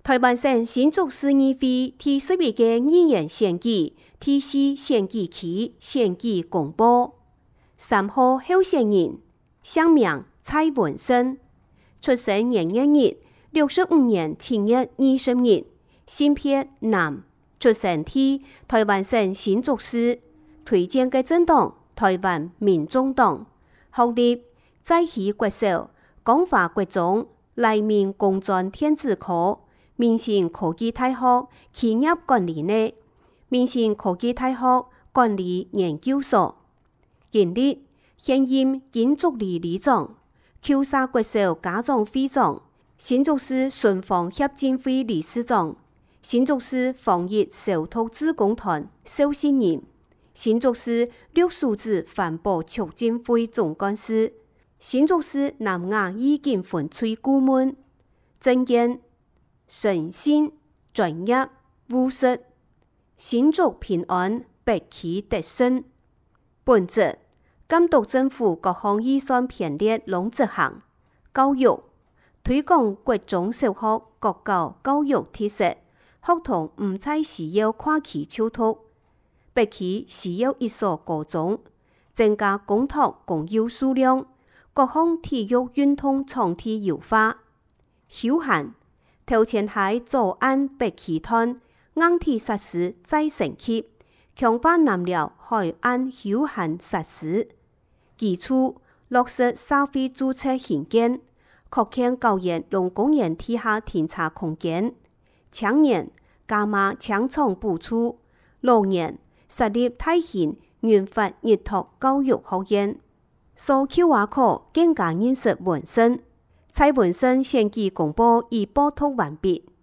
台湾省新竹市议会第11届议员选举第4选举区选举公布。3号候选人姓名蔡文生，出生年月日65年7月20日，性别男，出生地台湾省新竹市，推荐嘅政党台湾民众党，学历在西国小、光华国中、黎明工专电子科、明星科技大學企業管理呢，明星科技大學管理研究所。經歷現任建築里里長、鳩沙國小家長會長、新竹市順芳協進會理事長、新竹市防疫消毒志工團受信人、新竹市綠樹子環保促進會總幹事、新竹市南雅醫檢分區顧問。政見誠信、專業、務實，新竹平安，北區得勝。本質監督政府各項預算編列攏執行。教育推廣國中小學國教教育特色，學童唔再需要跨期就讀，北區需要一所高中，增加公托公幼數量，各項體育運動場地優化。休閒頭前喺左岸北區灘硬體設施再升級，強化南寮海岸休閒設施。基礎落實社會注冊興建，擴建高園龍公園地下停車空間。青年加碼搶廠補助，老年設立大型原發日托教育學院。掃 QR code 更加認識文身。蔡文生選舉公報已報讀完畢。